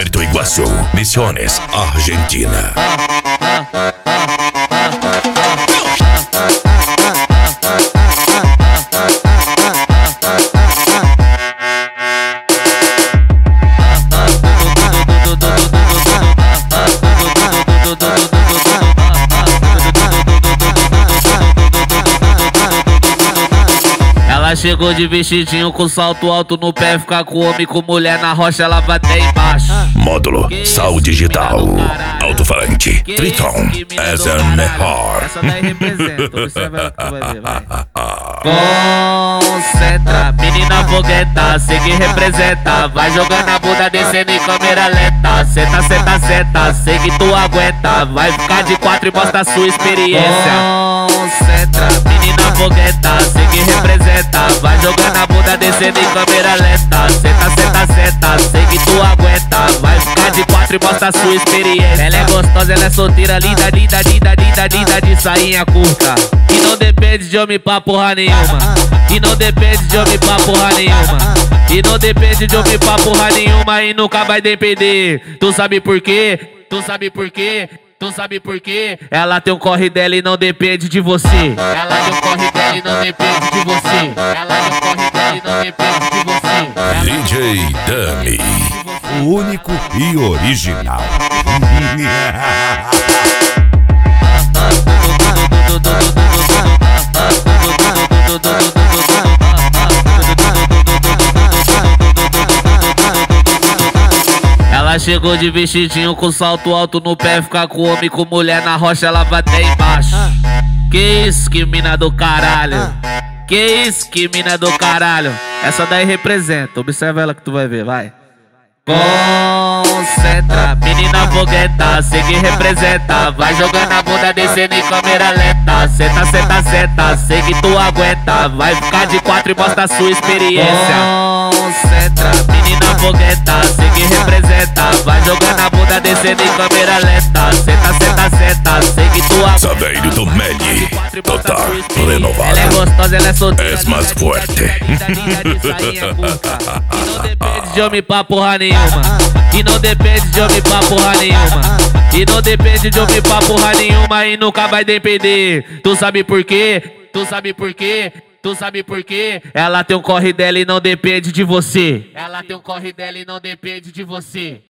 Puerto Iguazú, Misiones, Argentina. Ela chegou de vestidinho com salto alto no pé, ficar com homem, com mulher na rocha, ela vai até embaixo. Módulo Sal Digital, alto-falante, Triton, és a melhor. Essa daí representa, observa o que tu vai ver, vai. Concentra, menina fogueta, cê que representa. Vai jogando a bunda, descendo em câmera lenta. Senta, senta, senta, sei que tu aguenta. Vai ficar de quatro e mostra a sua experiência. Concentra, menina fogueta, cê que representa. Vai jogando a bunda, descendo em câmera lenta. Senta, senta, senta, sei que tu aguenta. Vai ficar de quatro e mostra a sua experiência. Ela é gostosa, ela é solteira, linda, linda, linda, linda, linda, de sainha curta. E não depende de homem pra porra nenhuma. E não depende de homem pra porra nenhuma. E não depende de homem pra porra nenhuma. E nunca vai depender. Tu sabe por quê? Tu sabe por quê? Tu sabe por quê? Ela tem um corre dela e não depende de você. Ela tem um corre dela e não depende de você. Ela tem um corre dela e não depende de você. DJ Dummy, O único e original. Ela chegou de vestidinho com salto alto no pé, ficar com homem, com mulher na rocha, ela vai até embaixo. Que isso, que mina do caralho. Que isso, que mina do caralho. Essa daí representa, observa ela que tu vai ver, vai. Concentra, menina fogueta, cê que representa. Vai jogando a bunda, descendo em câmera lenta. Senta, senta, senta, sei que tu aguenta. Vai ficar de quatro e mostra a sua experiência. Concentra, menina fogueta, cê que representa. Vai jogando a bunda, descendo em câmera lenta. Senta, senta, senta, sei que tu aguenta. Saveiro do Meli, total renovado. Ela é gostosa, ela é solteira, És mais forte. linda, linda, linda, de sainha curta. E não depende de homem pra porra nenhuma. E não depende de homem pra porra nenhuma. E não depende de homem pra porra nenhuma. E nunca vai depender. Tu sabe por quê? Tu sabe por quê? Tu sabe por quê? Ela tem um corre dela e não depende de você. Ela tem um corre dela e não depende de você.